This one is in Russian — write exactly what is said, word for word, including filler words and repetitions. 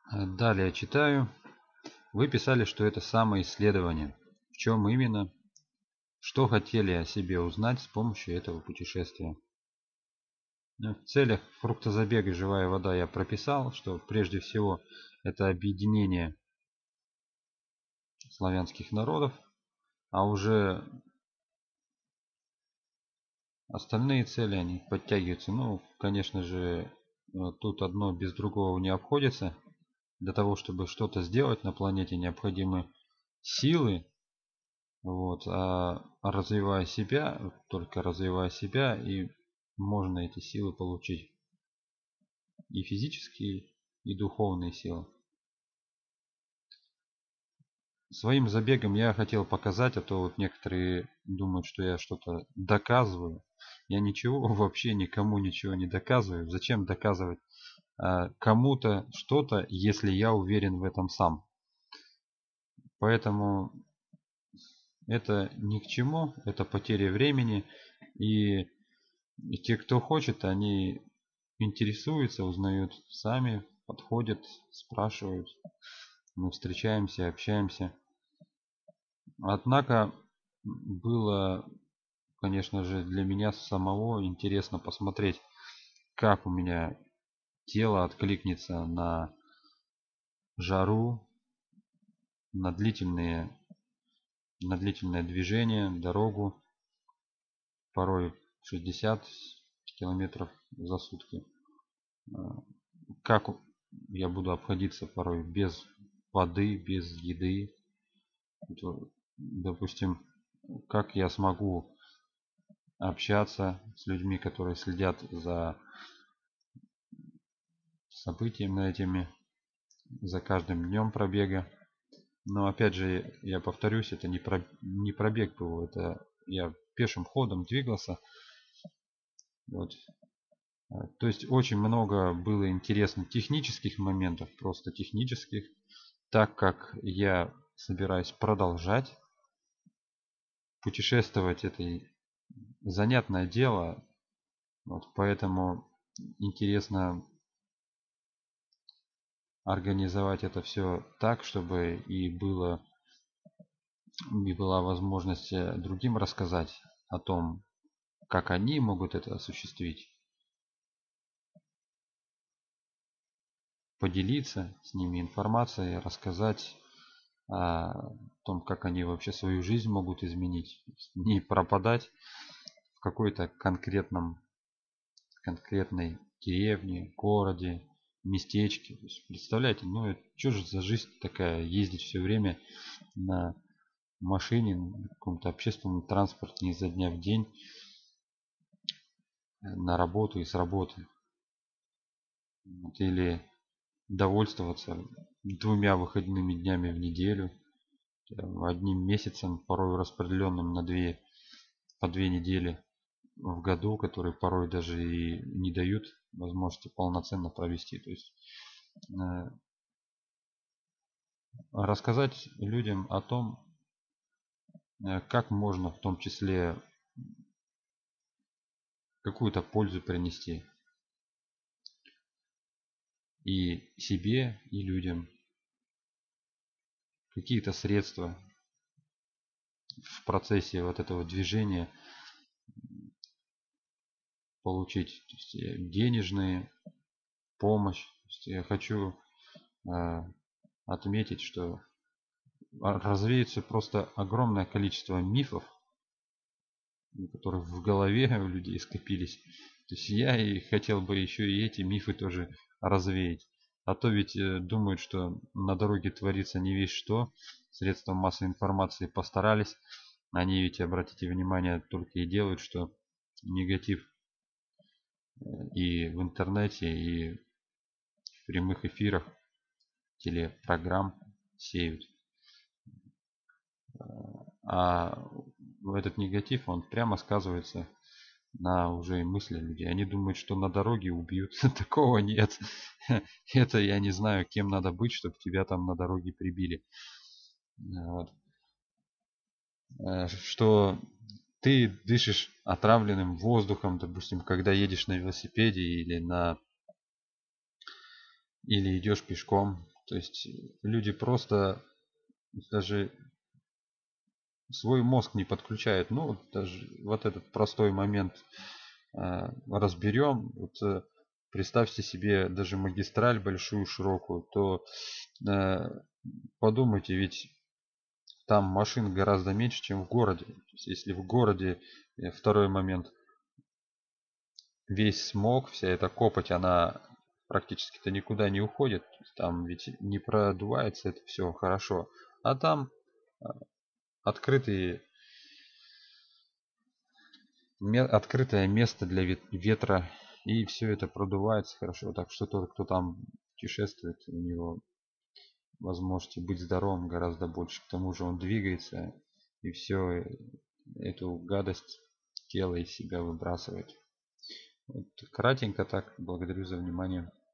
Далее читаю. Вы писали, что это самоисследование. В чем именно? Что хотели о себе узнать с помощью этого путешествия? Ну, в целях фруктозабега «Живая вода» я прописал, что прежде всего это объединение славянских народов, а уже остальные цели, они подтягиваются. Ну, конечно же, тут одно без другого не обходится. Для того, чтобы что-то сделать на планете, необходимы силы. Вот, а развивая себя, только развивая себя, и можно эти силы получить. И физические, и духовные силы. Своим забегом я хотел показать, а то вот некоторые думают, что я что-то доказываю. Я ничего, вообще никому ничего не доказываю. Зачем доказывать а, кому-то что-то, если я уверен в этом сам? Поэтому это ни к чему, это потеря времени. И, и те, кто хочет, они интересуются, узнают сами, подходят, спрашивают. Мы встречаемся, общаемся. Однако было, конечно же, для меня самого интересно посмотреть, как у меня тело откликнется на жару, на длительные, на длительное движение, дорогу, порой шестьдесят километров за сутки. Как я буду обходиться порой без воды, без еды. Допустим, как я смогу общаться с людьми, которые следят за событиями этими, за каждым днем пробега. Но опять же, я повторюсь, это не, про, не пробег был, это я пешим ходом двигался. Вот. То есть очень много было интересных технических моментов, просто технических, так как я собираюсь продолжать путешествовать, это занятное дело, вот, поэтому интересно организовать это все так, чтобы и было и была возможность другим рассказать о том, как они могут это осуществить, поделиться с ними информацией, рассказать о том, как они вообще свою жизнь могут изменить, не пропадать в какой-то конкретном конкретной деревне, городе, местечке. То есть, представляете, ну что же за жизнь такая, ездить все время на машине, на каком-то общественном транспорте изо дня в день на работу и с работы. Вот, или довольствоваться двумя выходными днями в неделю, одним месяцем, порой распределенным на две, по две недели в году, которые порой даже и не дают возможности полноценно провести. То есть э, рассказать людям о том, э, как можно в том числе какую-то пользу принести и себе, и людям, какие-то средства в процессе вот этого движения получить, то есть э, денежные, помощь. То есть я хочу э, отметить, что развеется просто огромное количество мифов, которые в голове у людей скопились. То есть я и хотел бы еще и эти мифы тоже развеять. А то ведь э, думают, что на дороге творится не весь что. Средства массовой информации постарались. Они ведь, обратите внимание, только и делают, что негатив и в интернете, и в прямых эфирах телепрограмм сеют. А этот негатив, он прямо сказывается на уже и мысли людей. Они думают, что на дороге убьют. Такого нет. Это я не знаю, кем надо быть, чтобы тебя там на дороге прибили. Вот. Что ты дышишь отравленным воздухом, допустим, когда едешь на велосипеде или на или идешь пешком, То есть люди просто даже свой мозг не подключают. Ну, вот даже вот этот простой момент э, разберем. Вот, э, представьте себе даже магистраль большую, широкую, то э, подумайте, ведь там машин гораздо меньше, чем в городе. То есть, если в городе, э, второй момент, весь смог, вся эта копоть, она практически-то никуда не уходит. Там ведь не продувается это все хорошо. А там э, открытые открытое место для ветра, и все это продувается хорошо. Так что тот, кто там путешествует, у него возможности быть здоровым гораздо больше. К тому же он двигается и все эту гадость тела из себя выбрасывает. Вот, кратенько так. Благодарю за внимание.